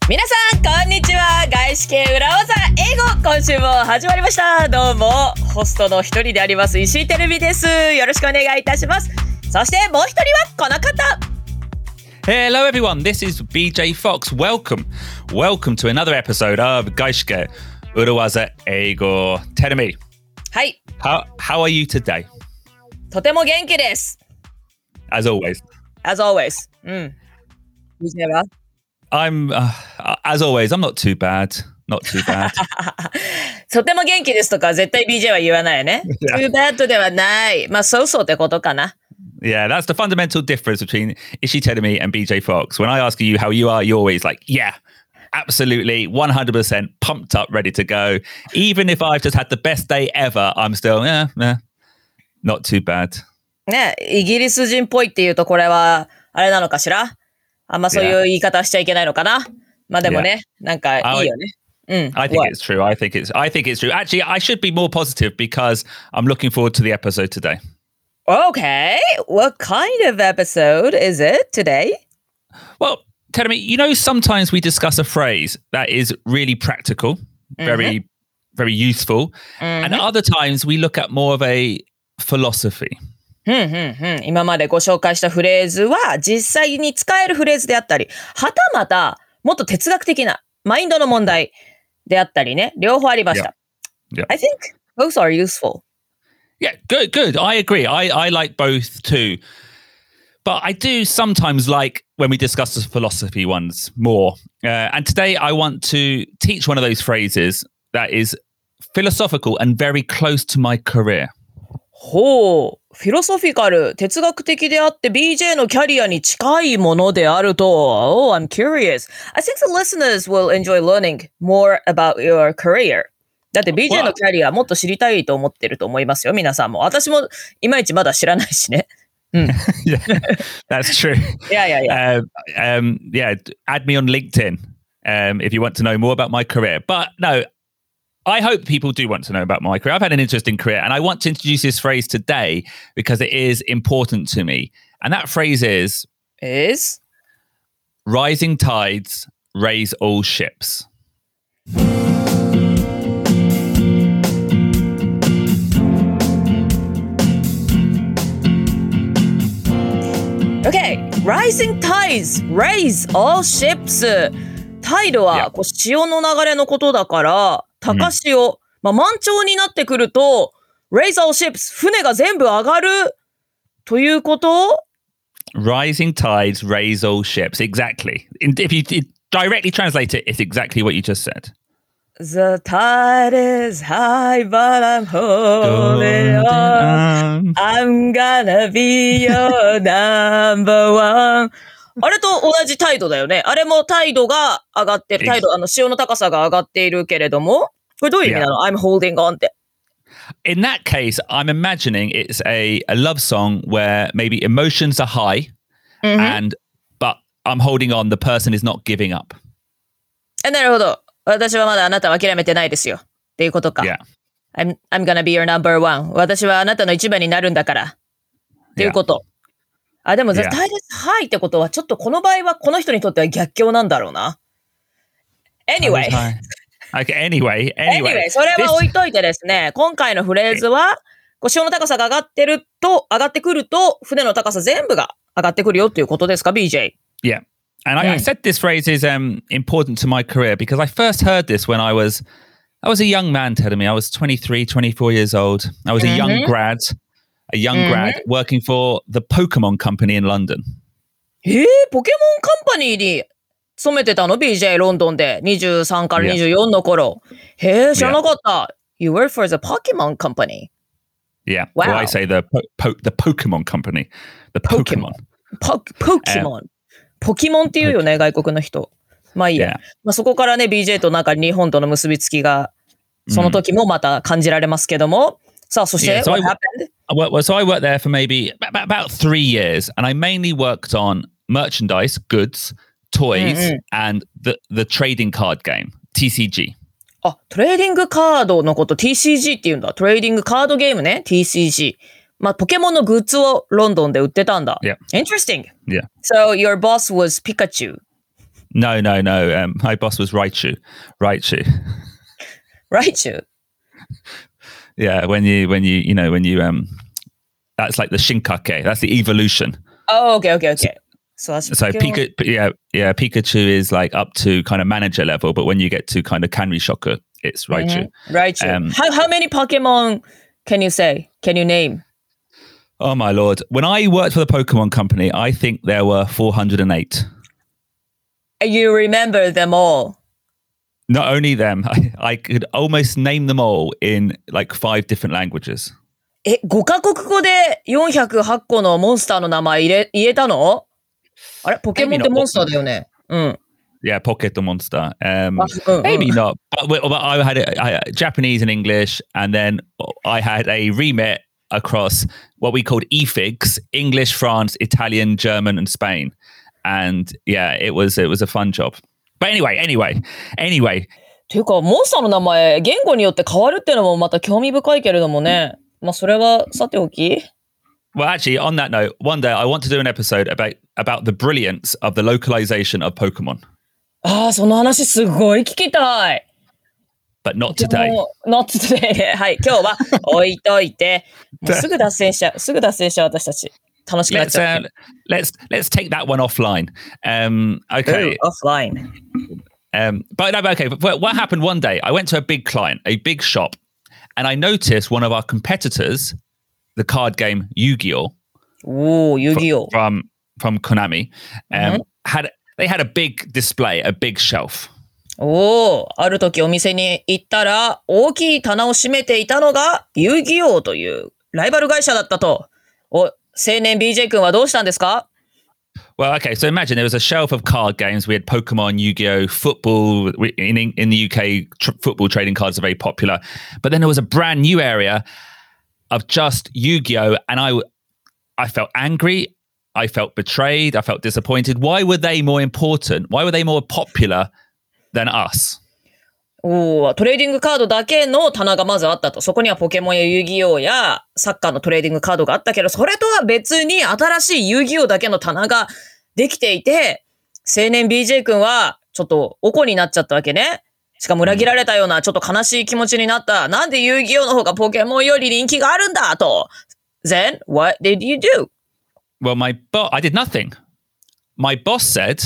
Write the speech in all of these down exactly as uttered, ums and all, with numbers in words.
皆さんこんにちは。外資系裏技英語、今週も始まりました。どうもホストの一人であります石井てるみです。よろしくお願いいたします。そしてもう一人はこの方。 Hello everyone, this is B J Fox. Welcome, welcome to another episode of 外資系裏技英語。てるみ、 はい。 How how are you today? とても元気です。 As always. As always. うん。ビージェー は I'm, uh, as always, I'm not too bad. Not too bad. とても元気ですとか絶対 ビージェー は言わないよね。too bad ではない。まあそうそうってことかな。 Yeah, that's the fundamental difference between Ishii Terumi and B J Fox. When I ask you how you are, you're always like, yeah, absolutely, one hundred percent pumped up, ready to go. Even if I've just had the best day ever, I'm still, yeah, yeah, not too bad. ね、イギリス人っぽいっていうとこれはあれなのかしら。あんまそういう言い方しちゃいけないのかな。まあでもね、なんかいいよね。うん。 I think it's true. I think it's. I think it's true. Actually, I should be more positive because I'm looking forward to the episode today. Okay, what kind of episode is it today? Well, tell me, you know, sometimes we discuss a phrase that is really practical, very, mm-hmm. very useful, mm-hmm. and other times we look at more of a philosophy. うんうんうん、今までご紹介したフレーズは実際に使えるフレーズであったり、はたまたもっと哲学的なマインドの問題であったりね、両方ありました。 Yeah. Yeah. I think both are useful. Yeah, good, good. I agree. I, I like both too. But I do sometimes like when we discuss the philosophy ones more. Uh, and today I want to teach one of those phrases that is philosophical and very close to my career. ほう。フィロソフィカル、哲学的であって ビージェー のキャリアに近いものであると。Oh, I'm curious. I think the listeners will enjoy learning more about your career. だって ビージェー のキャリアもっと知りたいと思ってると思いますよ、皆さんも。私もいまいちまだ知らないしね。うん。 Yeah, that's true. Yeah, yeah, yeah. Uh, um, yeah, add me on LinkedIn um, if you want to know more about my career. But no, I hope people do want to know about my career. I've had an interesting career and I want to introduce this phrase today because it is important to me. And that phrase is... Is? Rising tides raise all ships. Okay, rising tides raise all ships. タイドはこう潮の流れのことだから、高潮、うん、まあ、満潮になってくると raise all ships 船が全部上がるということ？ Rising tides raise all ships. Exactly. If you directly translate it, it's exactly what you just said. The tide is high, but I'm holding on. I'm gonna be your number one. あれと同じ態度だよね。あれも態度が上がってる。態度、あの、潮の高さが上がっているけれども、これどういう意味なの？ I'm holding on って。 In that case, I'm imagining it's a, a love song where maybe emotions are high, mm-hmm. and but I'm holding on, the person is not giving up. なるほど。私はまだあなたは諦めてないですよ。っていうことか。 Yeah. I'm, I'm gonna be your number one. 私はあなたの一番になるんだから。っていうこと。Yeah. あ、でも、絶対です。はいってことは、ちょっとこの場合は、この人にとっては逆境なんだろうな。Anyway. Okay, anyway, anyway. Anyway, それは置いといてですね、今回のフレーズは、こう潮の高さが上がってると、上がってくると、船の高さ全部が上がってくるよっていうことですか、ビージェー? Yeah. And I, I said this phrase is um, important to my career because I first heard this when I was, I was a young man telling me, I was twenty-three, twenty-four years old. I was a young mm-hmm. grad. A young mm-hmm. grad working for the Pokemon Company in London. えー、ポケモンカンパニーに勤めてたの ビージェー ロンドンでにじゅうさんからにじゅうよんの頃。Yeah. へえ、知らなかった。Yeah. You work for the Pokemon Company. Yeah. Wow. Well, I say the po- po- the Pokemon Company. The Pokemon. Po- Pokemon. ポキモンって言うよね、外国の人。まあいいや。Yeah. まあ、そこからね、ビージェー となんか日本との結びつきが、その時もまた感じられますけども。さあ、そして、yeah, so what I, happened? Well, so I worked there for maybe about, about three years, and I mainly worked on merchandise, goods, toys, mm-hmm. and the, the trading card game, ティーシージー. あ、トレーディングカードのこと ティーシージー って言うんだ。トレーディングカードゲームね、ティーシージー. まあ、ポケモンのグッズをロンドンで売ってたんだ。 Yeah. Interesting. Yeah. So your boss was Pikachu. No, no, no. Um, my boss was Raichu. Raichu. Raichu? Yeah, when you, when you, you know, when you, um, that's like the Shinkake. That's the evolution. Oh, okay, okay, okay. So that's So Pika, yeah, yeah, Pikachu is like up to kind of manager level, but when you get to kind of Kanrishoku, it's Raichu. Mm-hmm. Raichu. Um, how, how many Pokemon can you say? Can you name? Oh my lord. When I worked for the Pokemon company, I think there were four hundred eight. You remember them all? Not only them, I, I could almost name them all in like five different languages. え、ごカ国語でよんひゃくはち個のモンスターの名前入れ、言えたの？あれポケモンってモンスターだよね。うん。 Yeah, Pocket Monster. Um, uh, maybe uh. not. But, but I had a, I, Japanese and English, and then I had a remit across what we called E F I Gs: English, France, Italian, German, and Spain. And yeah, it was it was a fun job. But anyway, anyway, anyway. ていうか、モンスターの名前、言語によって変わるっていうのもまた興味深いけれどもね。まあ、それはさておき。 Well, actually, on that note, one day I want to do an episode about about the brilliance of the localization of Pokemon. ああ、その話すごい聞きたい。 But not today. Not today. はい、今日は置いといて、もうすぐ脱線しちゃう。すぐ脱線しちゃう私たち。楽しくなっ Let's ちゃう。 uh, let's let's take that one offline. Um, okay. Ooh, offline. Um, but no, okay. But what happened one day? I went to a big client, a big shop, and I noticed one of our competitors, the card game Yu-Gi-Oh. Ooh, Yu-Gi-Oh. From from Konami, um, Mm-hmm. had they had a big display, a big shelf. おお、ある時お店に行ったら大きい棚を占めていたのが遊戯王というライバル会社だったと。お、青年 ビージェー 君はどうしたんですか？ Well, okay, so imagine there was a shelf of card games. We had Pokemon, Yu-Gi-Oh, football. In in the U K, tr- football trading cards are very popular. But then there was a brand new area of just Yu-Gi-Oh, and I, I felt angry. I felt betrayed. I felt disappointed. Why were they more important? Why were they more popular than us? おー、トレーディングカードだけの棚がまずあったと。そこにはポケモンや遊戯王やサッカーのトレーディングカードがあったけど、それとは別に新しい遊戯王だけの棚ができていて、青年 ビージェー 君はちょっとおこになっちゃったわけね。しかも裏切られたようなちょっと悲しい気持ちになった。なんで遊戯王の方がポケモンより人気があるんだと。Then, what did you do? Well, my boss, I did nothing. My boss said,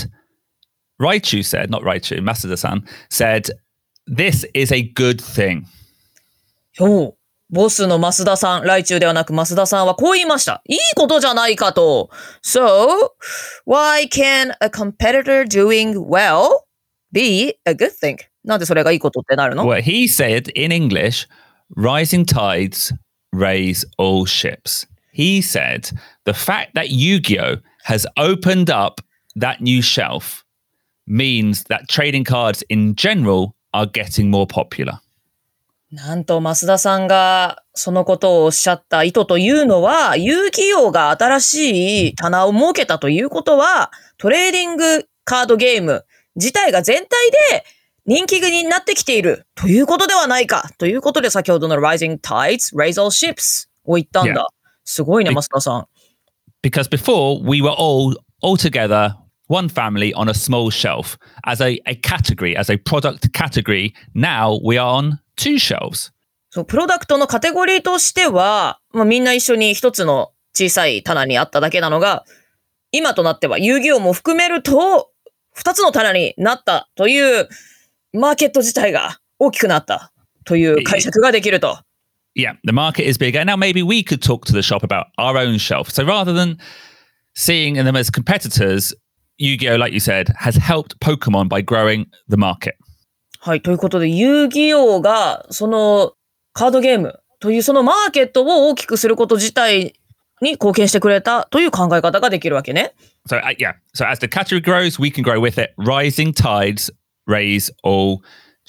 Raichu said, not Raichu, Masuda-san, said, this is a good thing. おう、ボスの増田さん、ライチュウではなく増田さんはこう言いました。いいことじゃないかと。So, why can a competitor doing well be a good thing? なんでそれがいいことってなるの？ Well, he said in English, rising tides raise all ships. He said the fact that Yu-Gi-Oh has opened up that new shelf means that trading cards in general are getting more popular. なんと増田さんがそのことをおっしゃった意図というのは、遊戯王が新しい棚を設けたということは、トレーディングカードゲーム自体が全体で人気になってきているということではないかということで、先ほどの Rising Tides Raise All Ships を言ったんだ。 Yeah. すごいね、増田さん。 Because before we were all all together, one family on a small shelf as a, a category, as a product category. Now we are on two shelves. そう、プロダクトのカテゴリーとしては、まあ、みんな一緒に一つの小さい棚にあっただけなのが、今となっては遊戯王も含めると二つの棚になったというマーケット自体が大きくなったという解釈ができると。 Yeah, the market is bigger. Now maybe we could talk to the shop about our own shelf. So rather than seeing them as competitors, Yu-Gi-Oh, like you said, has helped Pokemon by growing the market. はい、ということで遊戯王がそのカードゲームというそのマーケットを大きくすること自体に貢献してくれたという考え方ができるわけね。 So uh, yeah, so as the category grows, we can grow with it. Rising tides raise all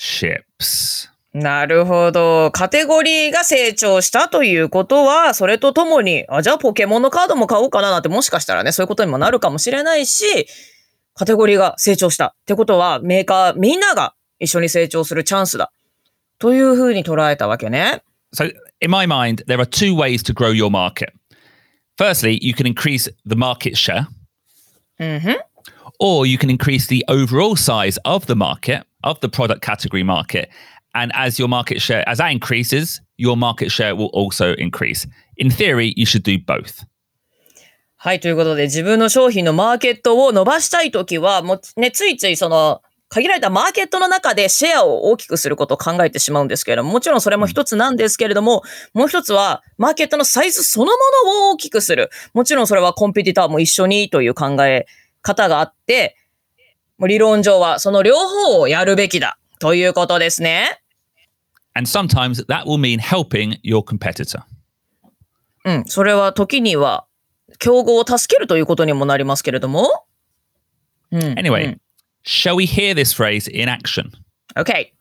ships. なるほど。カテゴリーが成長したということは、それとともに、あ、じゃあポケモンのカードも買おうかななんてもしかしたらね、そういうことにもなるかもしれないし、カテゴリーが成長したってことは、メーカーみんなが一緒に成長するチャンスだ。というふうに捉えたわけね。 So in my mind, there are two ways to grow your market. Firstly, you can increase the market share. Mm-hmm. or you can increase the overall size of the market, of the product category market. And as your market share, as that increases, your market share will also increase. In theory, you should do both. はい、ということで自分の商品のマーケットを伸ばしたいときは、もうね、ついついその限られたマーケットの中でシェアを大きくすることを考えてしまうんですけれども、もちろんそれも一つなんですけれども、もう一つはマーケットのサイズそのものを大きくする。もちろんそれはコンペティターも一緒にという考え方があって、もう理論上はその両方をやるべきだということですね。 And sometimes that will mean helping your competitor. うん、それは時には競合を助けるということにもなりますけれども。うん、 anyway,、うん、shall we hear this phrase in action? Okay.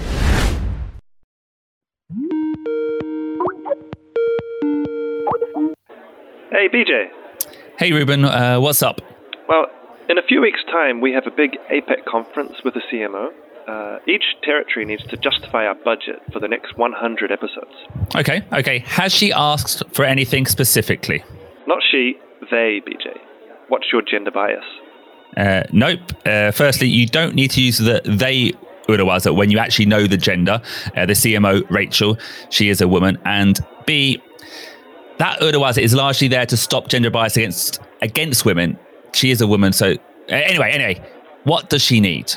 Hey, B J. Hey, Ruben. Uh, what's up? Well, in a few weeks' time, we have a big APEC conference with the C M O. Uh, each territory needs to justify our budget for the next one hundred episodes. Okay, okay. Has she asked for anything specifically? Not she, they, B J. What's your gender bias? Uh, nope. Uh, firstly, you don't need to use the they urawaza when you actually know the gender. Uh, the C M O, Rachel, she is a woman. And B, that urawaza is largely there to stop gender bias against against women. She is a woman, so... Uh, anyway, anyway, what does she need?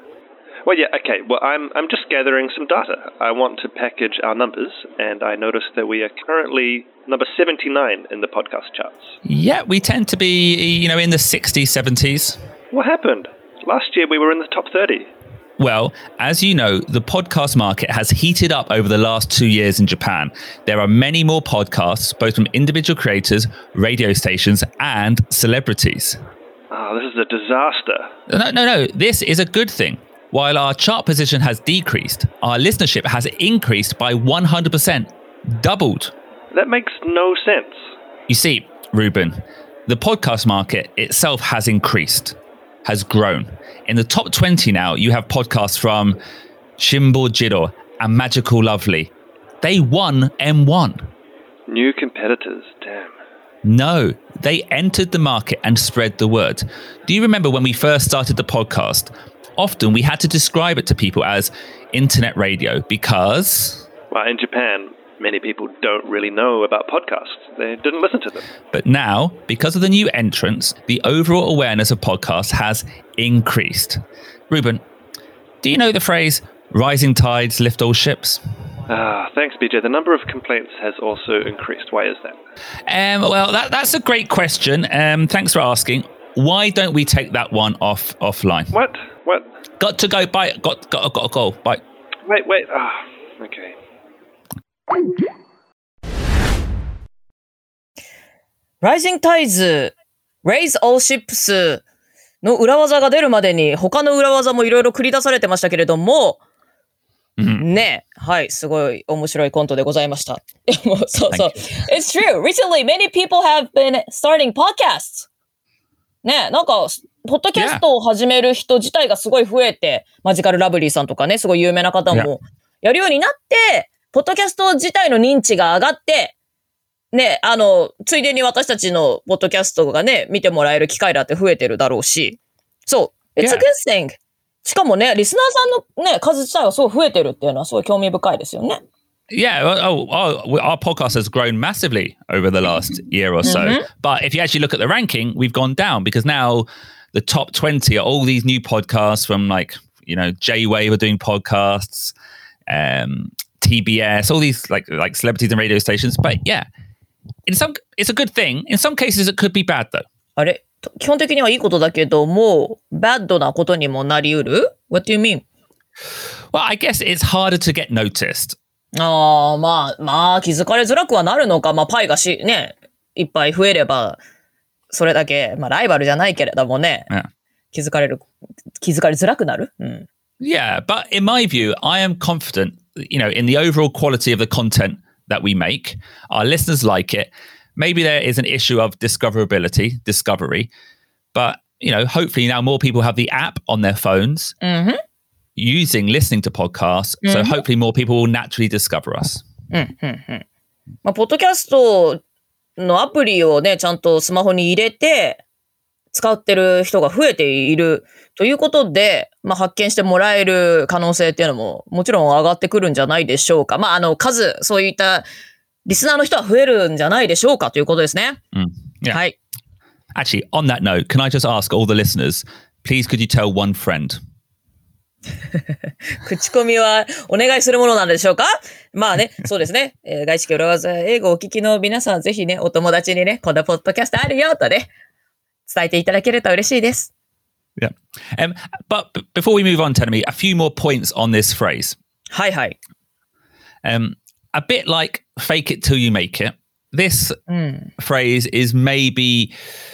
Well, yeah, okay. Well, I'm I'm just gathering some data. I want to package our numbers, and I noticed that we are currently number seventy-nine in the podcast charts. Yeah, we tend to be, you know, in the sixties, seventies. What happened? Last year we were in the top thirty. Well, as you know, the podcast market has heated up over the last two years in Japan. There are many more podcasts, both from individual creators, radio stations, and celebrities. Oh, this is a disaster. No, no, no. This is a good thing. While our chart position has decreased, our listenership has increased by one hundred percent, doubled. That makes no sense. You see, Ruben, the podcast market itself has increased, has grown. In the top twenty now, you have podcasts from Shimbo Jiro and Magical Lovely. They won M one. New competitors, damn. No, they entered the market and spread the word. Do you remember when we first started the podcast? Often we had to describe it to people as internet radio because... Well, in Japan, many people don't really know about podcasts. They didn't listen to them. But now, because of the new entrants, the overall awareness of podcasts has increased. Ruben, do you know the phrase, rising tides lift all ships? Ah, thanks, B J. The number of complaints has also increased. Why is that? Um, well, that, that's a great question. Um, thanks for asking. Why don't we take that one off offline? What? What? Got to go. Bye. Got got got to go. Bye. Wait, wait. Ah, oh, okay. Rising Tides, Raise All Ships の裏技が出るまでに他の裏技もいろいろ繰り出されてましたけれども、 Mm-hmm. ね、はい、すごい面白いコントでございました。でもそうそう。It's true. Recently, many people have been starting podcasts. ね、なんか、ポッドキャストを始める人自体がすごい増えて、yeah. マジカルラブリーさんとかね、すごい有名な方もやるようになって、yeah. ポッドキャスト自体の認知が上がって、ね、あの、ついでに私たちのポッドキャストがね、見てもらえる機会だって増えてるだろうし、そう、It's a good thing. しかもね、リスナーさんのね、数自体はすごい増えてるっていうのはすごい興味深いですよね。 Yeah, oh, oh, our podcast has grown massively over the last year or so. Mm-hmm. But if you actually look at the ranking, we've gone down because now the top twenty are all these new podcasts from like, you know, J-Wave are doing podcasts, um, T B S, all these like like celebrities and radio stations. But yeah, in some, it's a good thing. In some cases, it could be bad though. あれ、基本的にはいいことだけども、バッドなことにもなりうる ?What do you mean? Well, I guess it's harder to get noticed. ああ、まあ、まあ、気づかれづらくはなるのか。まあ、パイがし、ね、いっぱい増えれば、それだけ、まあ、ライバルじゃないけれどもね、 yeah. 気づかれる、気づかれづらくなる、うん、 Yeah, but in my view, I am confident, you know, in the overall quality of the content that we make. Our listeners like it. Maybe there is an issue of discoverability, discovery, but, you know, hopefully now more people have the app on their phones. Mm-hmm. Using listening to podcasts, mm-hmm. so hopefully more people will naturally discover us. うんうんうん。まあ、ポッドキャストのアプリをね、ちゃんとスマホに入れて、 使ってる人が増えているということで、まあ、発見してもらえる可能性っていうのももちろん上がってくるんじゃないでしょうか。まあ、あの、数、そういったリスナーの人は増えるんじゃないでしょうかということですね。 Mm. Yeah. はい。 Actually, on that note, can I just ask all the listeners, please could you tell one friend? 口コミはお願いするものなんでしょうか。まあね、そうですね。えー、外資系裏技英語をお聞きの皆さん、ぜひね、お友達にね、このポッドキャストあるよとね、伝えていただけると嬉しいです。 Yeah. Um, but b- before we move on, Tenemy, a few more points on this phrase. はいはい。 Um, a bit like fake it till you make it. This phrase is maybe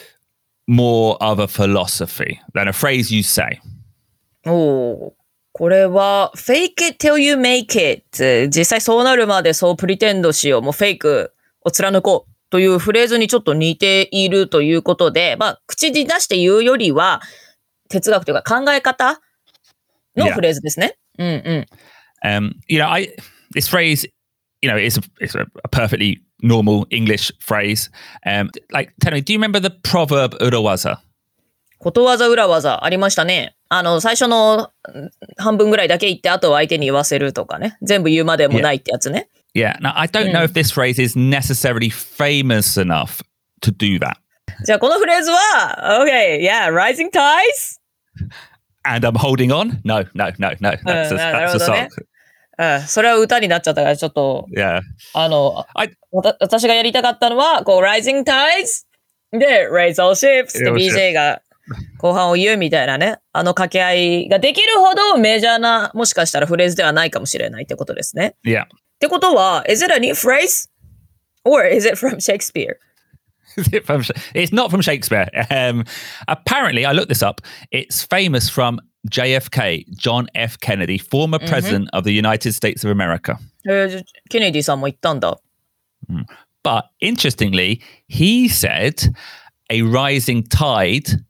more of a philosophy than a phrase you say. おー。これは fake it till you make it 実際そうなるまでそうプリテンドしようもうフェイクを貫こうというフレーズにちょっと似ているということで、まあ口に出して言うよりは哲学というか考え方のフレーズですね。うんうん。 Um, you know, I this phrase, you know, it's a, it's a perfectly normal English phrase. Um, like, tell me, do you remember the proverb urawaza? ことわざ裏技ありましたね。あの、最初の半分ぐらいだけ言って、あとは相手に言わせるとかね。全部言うまでもないってやつね。 Yeah. Now, I don't know if this phrase is necessarily famous enough to do that. じゃあ、このフレーズは、Okay, yeah, rising tides? And I'm holding on? No, no, no, no. That's a, that's a song. うん、それは歌になっちゃったから、ちょっと、 yeah. あの、 I, 私がやりたかったのは、こう、rising tides? で、raise all ships って ビージェー が後半を言うみたいなね、あの掛け合いができるほどメジャーな、もしかしたらフレーズではないかもしれないってことですね。 Yeah. ってことは、is it a new phrase? Or is it from Shakespeare? Is it from, it's not from Shakespeare. Um, apparently, I looked this up. It's famous from J F K, John F. Kennedy, former mm-hmm. president of the United States of America. えー、ケネディさんも言ったんだ。 Mm. But interestingly, he said a rising tide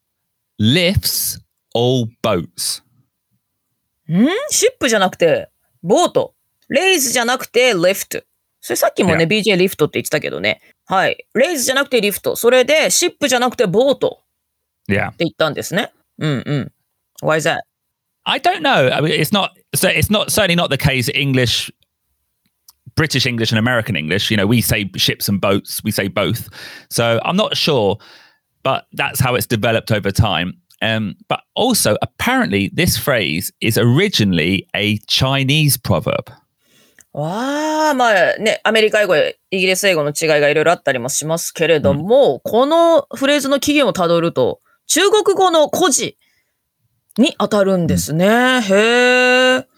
lifts all boats. んシップじゃなくて、ボート。レイズじゃなくて、リフト。それさっきもね、yeah. ビージェー リフトって言ってたけどね。はい。レイズじゃなくてリフト。それで、シップじゃなくてボート。 Yeah. って言ったんですね。うんうん。Why is that? I don't know. I mean, it's not, it's not, certainly not the case English, British English and American English. You know, we say ships and boats. We say both. So I'm not sure, but that's how it's developed over time. Um, but also, apparently, this phrase is originally a Chinese proverb. わあ、まあね、アメリカ英語やイギリス英語の違いがいろいろあったりもしますけれども、うん、このフレーズの起源をたどると、中国語の故事に当たるんですね。うん、へー。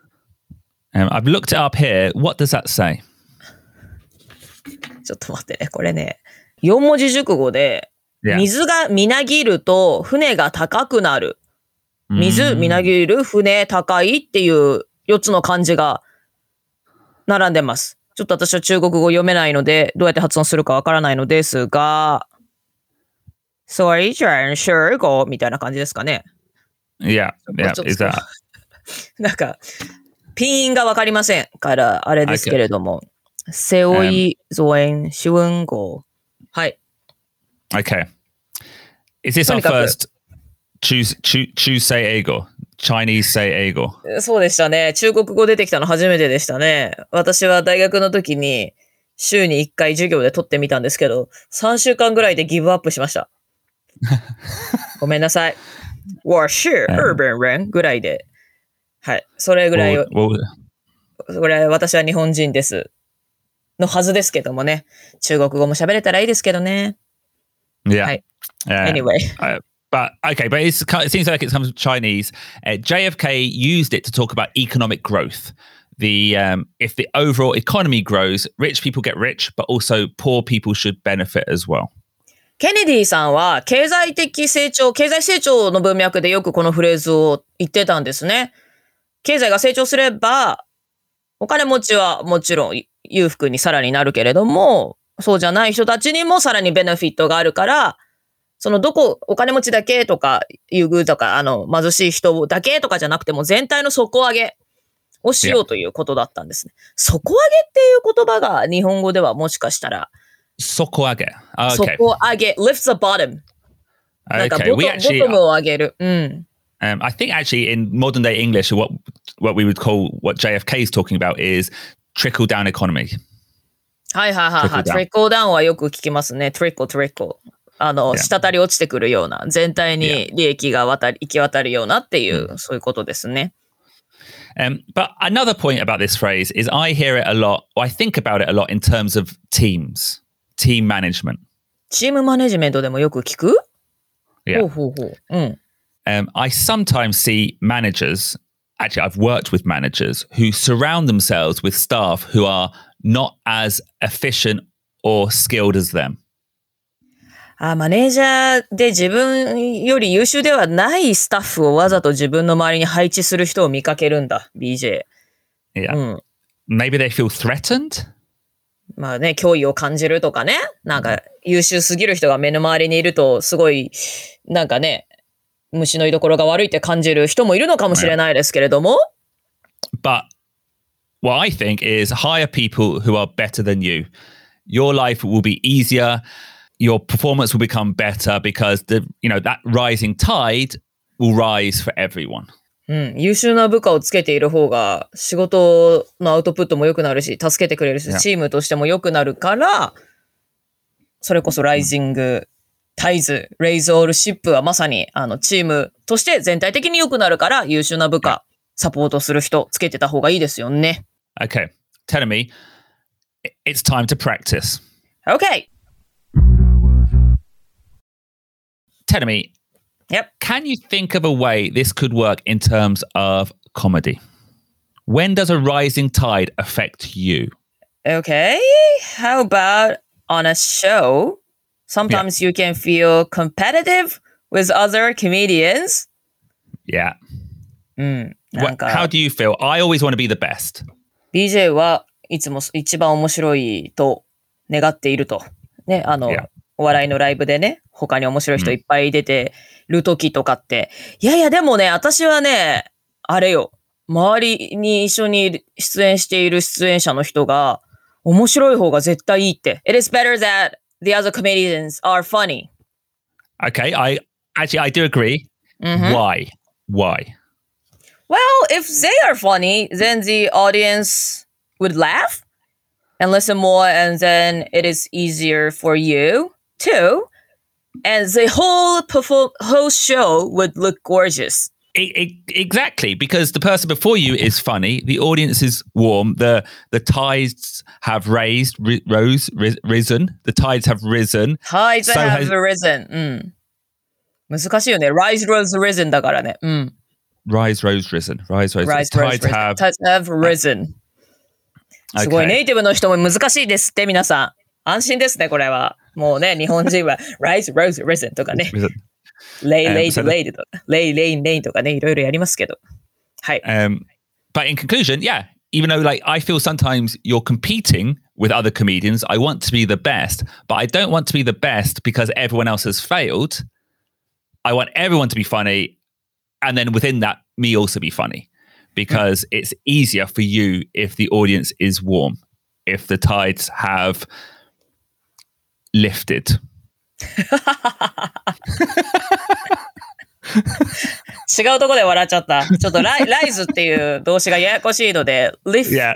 Um, I've looked it up here. What does that say? ちょっと待ってね、これね、よん文字熟語で、Yeah. 水がみなぎると船が高くなる。水、みなぎる、船、高いっていうよっつの漢字が並んでます。ちょっと私は中国語読めないので、どうやって発音するかわからないのですが、それじゃん、しゅうごみたいな感じですかね。 Yeah, yeah, is that? なんか、ピンがわかりませんから、あれですけれども。セオイ、ゾエン、シュンゴ。はい。 Okay. Is this our first choose, choose, choose say eigo? Chinese say eigo? そうでしたね。中国語出てきたの初めてでしたね。私は大学の時に週にいっかい授業で取ってみたんですけど、さんしゅうかんぐらいでギブアップしました。ごめんなさい。我是日本人ぐらいで。はい。それぐらい、これ私は日本人です。のはずですけどもね。中国語も喋れたらいいですけどね。 Yeah. Uh, anyway. Uh, but okay, but it's, it seems like it comes from Chinese. Uh, J F K used it to talk about economic growth. The um, if the overall economy grows, rich people get rich, but also poor people should benefit as well. ケネディさんは経済的成長、経済成長の文脈でよくこのフレーズを言ってたんですね。経済が成長すれば、お金持ちはもちろん裕福にさらになるけれども、そうじゃない人たちにもさらにベネフィットがあるから、そのどこ、お金持ちだけとか、優遇とか、あの、貧しい人だけとかじゃなくても全体の底上げをしようということだったんですね。底上げっていう言葉が日本語ではもしかしたら。 底上げ。Okay. 底上げ。lift the bottom. なんか Okay, ボ we ト、 actually, ボトムを上げる。うん。 um, I think actually in modern day English, what what we would call what J F K is talking about is trickle down economy. はいはいはいはい。 Trickle down. トリックルダウンはよく聞きますね。トリックルトリックル。あの、 Yeah. 滴り落ちてくるような、全体に利益が渡り、行き渡るようなっていう、 うんそういうことですね。 Um, but another point about this phrase is I hear it a lot, or I think about it a lot in terms of teams, team management. チームマネジメントでもよく聞く？ Yeah. ほうほうほう。うん。 Um, I sometimes see managers, actually, I've worked with managers who surround themselves with staff who are not as efficient or skilled as them. あ、マネージャーで自分より優秀ではないスタッフをわざと自分の周りに配置する人を見かけるんだ、ビージェー。 Yeah. うん。 Maybe they feel threatened. まあね、脅威を感じるとかね。なんか優秀すぎる人が目の周りにいるとすごい、なんかね、虫の居所が悪いって感じる人もいるのかもしれないですけれども。 But what I think is hire people who are better than you. Your life will be easier. Your performance will become better because the, you know, that rising tide will rise for everyone. うん、優秀な部下をつけている方が仕事のアウトプットも良くなるし、助けてくれるし、 Yeah. チームとしても良くなるから、それこそライジングタイズ、レイズオールシップはまさにあのチームとして全体的に良くなるから、優秀な部下、サポートする人つけてた方がいいですよね。 Okay, telling me it's time to practice. Okay. Telling me, Yep. can you think of a way this could work in terms of comedy? When does a rising tide affect you? Okay. How about on a show? Sometimes you can feel competitive with other comedians. Yeah. うん。な What, んか how do you feel? I always want to be the best. ビージェー はいつも一番面白いと願っていると。ね、あの、 Yeah. お笑いのライブでね、他に面白い人いっぱい出てる時とかって、いやいやでもね、私はね、あれよ、周りに一緒に出演している出演者の人が面白い方が絶対いいって。It is better that the other comedians are funny. Okay, I actually I do agree. Mhm. Why? Why? Well, if they are funny, then the audience would laugh and listen more, and then it is easier for you too. And the whole perform- whole show would look gorgeous. E- e- exactly, because the person before you is funny, the audience is warm, the the tides have raised, ri- rose, ri- risen. The tides have risen. Tides So have has- risen. うん。難しいよね。Rise, rose, risen だからね。うん。 Rise, rose, risen. Rise, rose, Rise, risen. rose, Tides risen. have. Tides have risen. すごい Okay. ネイティブの人も難しいですって皆さん。安心ですね、これは。もうね、日本人は Rise, rose, risen とかね。 Risen. Lay, Um, laid, so the- laid とか。Lay, lay, lay とかね、いろいろやりますけど。はい。 Um, but in conclusion, yeah, even though like I feel sometimes you're competing with other comedians, I want to be the best, but I don't want to be the best because everyone else has failed. I want everyone to be funny, and then within that, me also be funny, because it's easier for you if the audience is warm, if the tides have lifted. 違うとこで笑っちゃった。ちょっとライ、ライズっていう動詞がややこしいので、lift。 Yeah,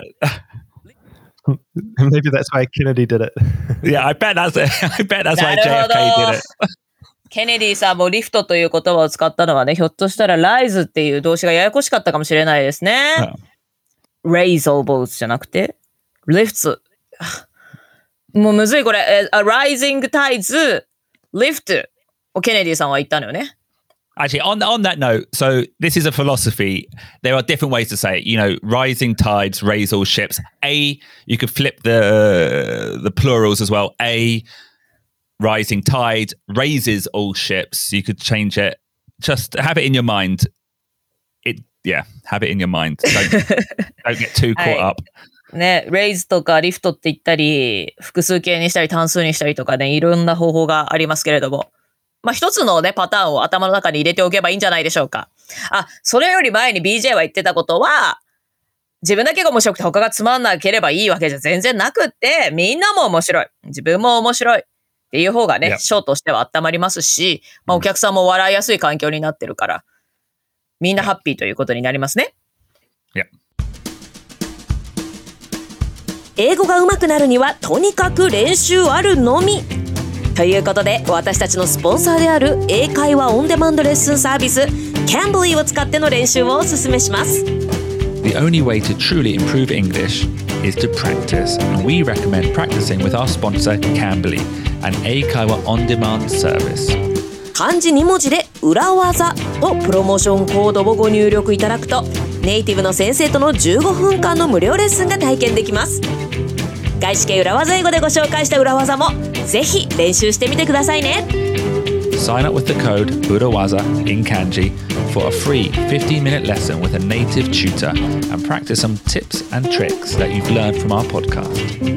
Maybe that's why Kennedy did it. yeah, I bet that's it. I bet that's why なる J ほ F ど K did it. ケネディさんもリフトという言葉を使ったのはね、ひょっとしたらライズっていう動詞がややこしかったかもしれないですね。raise elbows じゃなくて、lifts。もうむずいこれ。え A rising tides, lift をケネディさんは言ったのよね。 Actually, on on that note, so this is a philosophy. There are different ways to say it. You know, rising tides raise all ships. A, you could flip the the plurals as well. A rising tide raises all ships. You could change it. Just have it in your mind. It yeah, have it in your mind. Don't, don't get too caught up. ね、raise とか lift って言ったり、複数形にしたり単数にしたりとかね、いろんな方法がありますけれども。まあ、一つのね、パターンを頭の中に入れておけばいいんじゃないでしょうか。あ、それより前に ビージェー は言ってたことは、自分だけが面白くて他がつまんなければいいわけじゃ全然なくって、みんなも面白い。自分も面白い。 っていう方がね、 Yep. ショーとしては温まりますし、まあお客さんも笑いやすい環境になってるから、みんなハッピーということになりますね。 Yep. 英語が上手くなるにはとにかく練習あるのみ。ということで、私たちのスポンサーである英会話オンデマンドレッスンサービス Cambly を使っての練習をお勧めします。 The only way to truly improve English is to practice, and we recommend practicing with our sponsor Cambly, an 英会話 on-demand service. 漢字に文字で裏技とプロモーションコードをご入力いただくと、ネイティブの先生とのじゅうごふんかんの無料レッスンが体験できます。外資系裏技英語でご紹介した裏技もぜひ練習してみてくださいね。 Sign up with the code Urawaza in Kanji for a free fifteen minute lesson with a native tutor and practice some tips and tricks that you've learned from our podcast.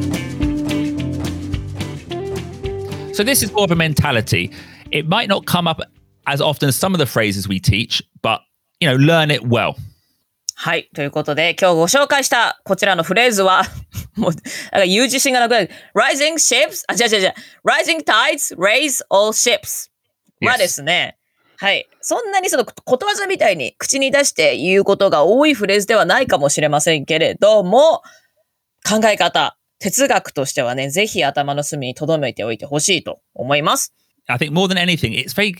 So this is more of a mentality. It might not come up as often as some of the phrases we teach, but you know, learn it well. はい。ということで、今日ご紹介したこちらのフレーズは、もう、なんか言う自信がなくなる。Rising ships? あ、違う違う違う。Rising tides raise all ships はですね、はい。そんなにそのことわざみたいに口に出して言うことが多いフレーズではないかもしれませんけれども、考え方、哲学としてはね、ぜひ頭の隅に留めておいてほしいと思います。 I think more than anything, it's very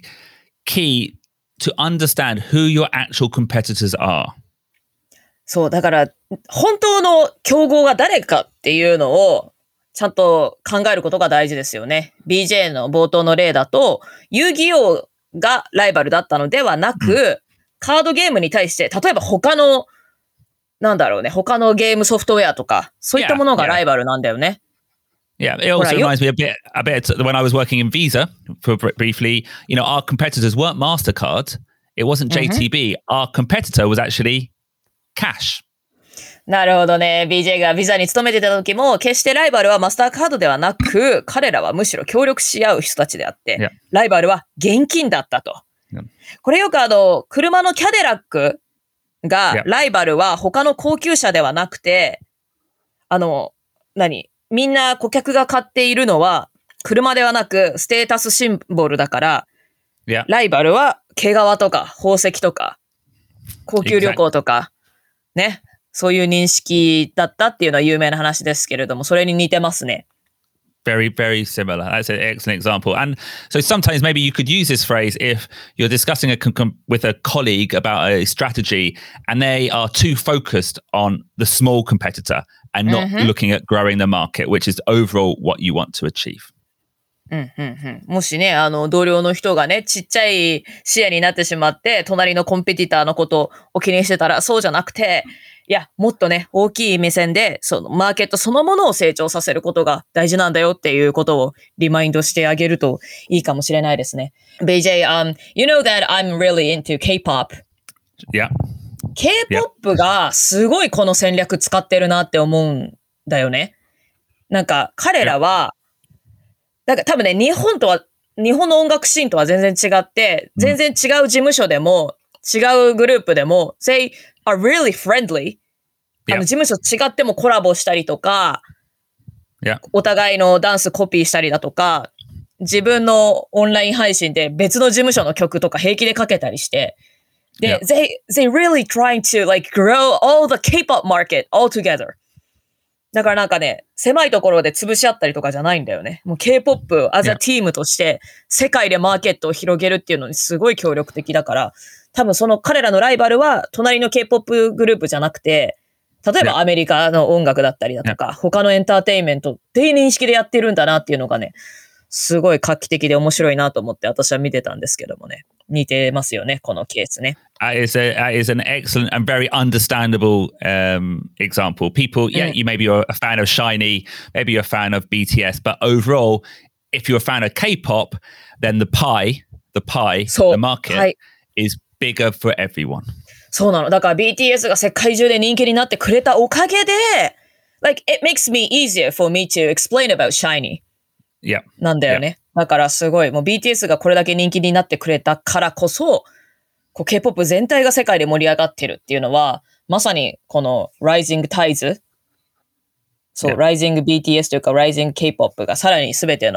key to understand who your actual competitors are. そう、だから、本当の競合が誰かっていうのを、ちゃんと考えることが大事ですよね。ビージェー の冒頭の例だと、遊戯王がライバルだったのではなく、うん、カードゲームに対して、例えば他の、なんだろうね、他のゲームソフトウェアとか、そういったものがライバルなんだよね。 Yeah, it also reminds me a bit, a bit when I was working in Visa for briefly, you know, our competitors weren't MasterCard. It wasn't J T B. Mm-hmm. Our competitor was actually Cash. なるほどね。ビージェー がビザに勤めてた時も、決してライバルはマスターカードではなく、彼らはむしろ協力し合う人たちであって、yeah. ライバルは現金だったと。Yeah. これよくあの、車のキャデラックが、yeah. ライバルは他の高級車ではなくて、あの、何みんな顧客が買っているのは、車ではなく、ステータスシンボルだから、 yeah. ライバルは毛皮とか宝石とか、高級旅行とか、ね。そういう認識だったっていうのは有名な話ですけれども、それに似てますね。 Very, very similar. That's an excellent example. And so sometimes maybe you could use this phrase if you're discussing a con- with a colleague about a strategy and they are too focused on the small competitor and not mm-hmm. looking at growing the market, which is overall what you want to achieve. うんうんうん、もしね、あの、同僚の人がね、ちっちゃい視野になってしまって、隣のコンペティターのことを気にしてたら、そうじゃなくて、いや、もっとね、大きい目線で、そのマーケットそのものを成長させることが大事なんだよっていうことをリマインドしてあげるといいかもしれないですね。ビージェー, um, you know that I'm really into K-pop. Yeah. K-ポップ がすごいこの戦略使ってるなって思うんだよね。なんか彼らは、なんか多分ね、日本とは、日本の音楽シーンとは全然違って、全然違う事務所でも、違うグループでも、they are really friendly. あの事務所違ってもコラボしたりとか、 yeah. お互いのダンスコピーしたりだとか、自分のオンライン配信で別の事務所の曲とか平気でかけたりして、で、yeah. they, they really trying to like grow all the K-pop market all together. だからなんかね、狭いところで潰し合ったりとかじゃないんだよね。もう K-ポップ as a team として世界でマーケットを広げるっていうのにすごい協力的だから、多分その彼らのライバルは隣の K-ポップ グループじゃなくて、例えばアメリカの音楽だったりだとか、他のエンターテインメントっていう認識でやってるんだなっていうのがね、すごい画期的で面白いなと思って私は見てたんですけどもね。似てますよね、このケースね。 That is, a, that is an excellent and very understandable um, example. People, yeah, mm. you maybe you're a fan of SHINee, maybe you're a fan of B T S, but overall, if you're a fan of K-pop, then the pie, the pie, the market、はい、is bigger for everyone. そうなの。だから ビーティーエス が世界中で人気になってくれたおかげで、like, it makes me easier for me to explain about SHINee.Yeah. なんだよね。Yeah. だからすごい、もう ビーティーエス がこれだけ人気になってくれたからこそ、こう K-ポップ 全体が世界で盛り上がってるっていうのは、まさにこの Rising Tides、そう、yeah. Rising ビーティーエス というか Rising K-ポップ がさらに全ての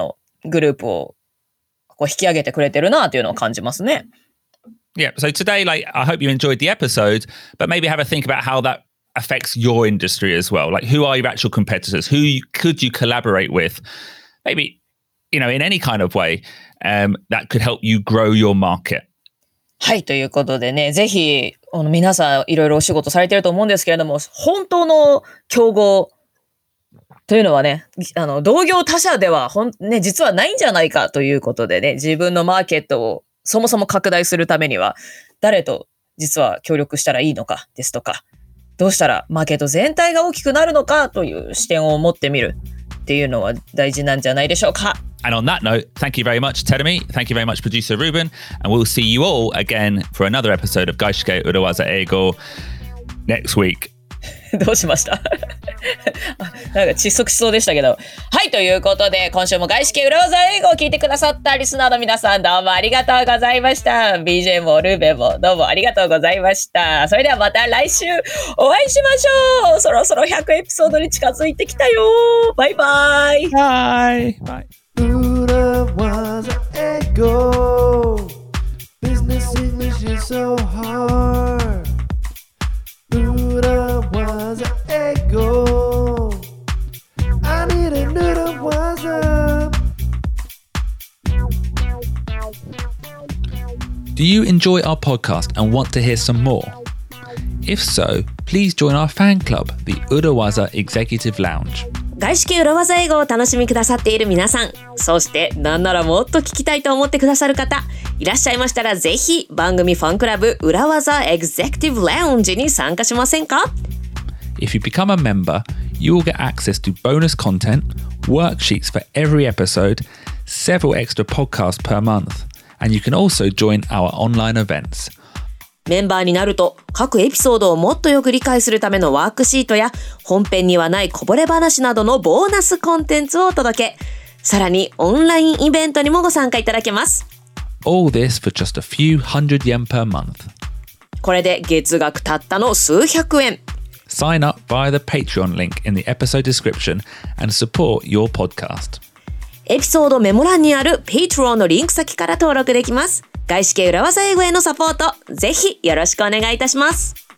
グループをこう引き上げてくれてるなというのを感じますね。 Yeah, so today, like, I hope you enjoyed the episode, but maybe have a think about how that affects your industry as well. Like, who are your actual competitors? Who you, could you collaborate with? Maybe, you know, in any kind of way um, that could help you grow your market. はい、ということでね、ぜひ、あの皆さんいろいろお仕事されてると思うんですけれども、本当の競合というのはね、あの、同業他社ではほん、ね、実はないんじゃないかということでね、自分のマーケットをそもそも拡大するためには、誰と実は協力したらいいのかですとか、どうしたらマーケット全体が大きくなるのかという視点を持ってみるっていうのは大事なんじゃないでしょうか。 And on that note, thank you very much, Terumi. Thank you very much, producer Ruben. And we'll see you all again for another episode of Gaishike Urawaza Eigo next week. どうしましたなんか窒息しそうでしたけど。はい、ということで、今週も外資系裏技英語を聞いてくださったリスナーの皆さん、どうもありがとうございました。ビージェー もルーベンもどうもありがとうございました。それではまた来週お会いしましょう。そろそろひゃくエピソードに近づいてきたよ。バイバイ。 Bye. Bye. Urawaza Eigo. Business English is so hard. Urawaza Eigo. I need an Urawaza. Do you enjoy our podcast and want to hear some more? If so, please join our fan club, the Urawaza Executive Lounge. 外資系裏技英語をお楽しみくださっている皆さん、そしてなんならもっと聞きたいと思ってくださる方いらっしゃいましたら、ぜひ番組ファンクラブ裏技 Executive Lounge に参加しませんか？ If you become a member, you will get access to bonus content, worksheets for every episode, several extra podcasts per month, and you can also join our online events. メンバーになると各エピソードをもっとよく理解するためのワークシートや本編にはないこぼれ話などのボーナスコンテンツをお届け。さらにオンラインイベントにもご参加いただけます。 All this for just a few hundred yen per month. これで月額たったの数百円。 Sign up via the Patreon link in the episode description and support your podcast. エピソードメモ欄にある Patreon のリンク先から登録できます。外資系裏技英語へのサポート、ぜひよろしくお願いいたします。